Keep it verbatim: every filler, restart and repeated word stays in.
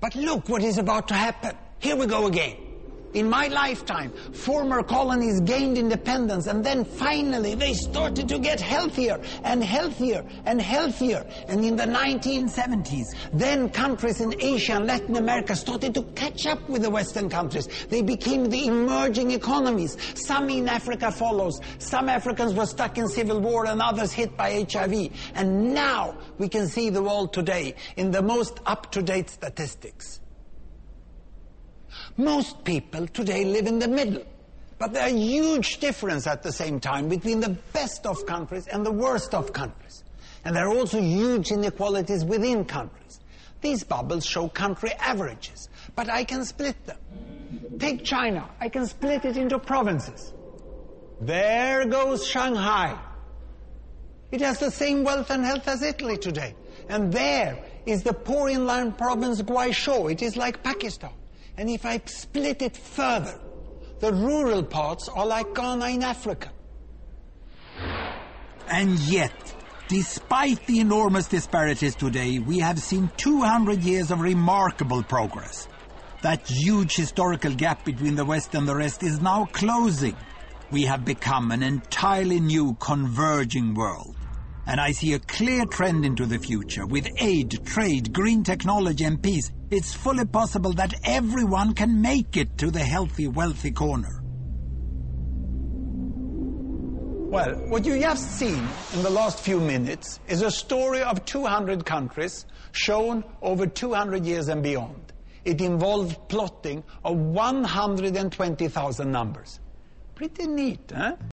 But look what is about to happen. Here we go again. In my lifetime, former colonies gained independence, and then finally they started to get healthier and healthier and healthier. And in the nineteen seventies, then countries in Asia and Latin America started to catch up with the Western countries. They became the emerging economies. Some in Africa follows. Some Africans were stuck in civil war and others hit by H I V. And now we can see the world today in the most up-to-date statistics. Most people today live in the middle, but there are huge differences at the same time between the best of countries and the worst of countries. And there are also huge inequalities within countries. These bubbles show country averages, but I can split them. Take China, I can split it into provinces. There goes Shanghai. It has the same wealth and health as Italy today. And there is the poor inland province Guizhou. It is like Pakistan. And if I split it further, the rural parts are like Ghana in Africa. And yet, despite the enormous disparities today, we have seen two hundred years of remarkable progress. That huge historical gap between the West and the rest is now closing. We have become an entirely new converging world. And I see a clear trend into the future. With aid, trade, green technology and peace, it's fully possible that everyone can make it to the healthy, wealthy corner. Well, what you just seen in the last few minutes is a story of two hundred countries shown over two hundred years and beyond. It involved plotting of one hundred twenty thousand numbers. Pretty neat, huh?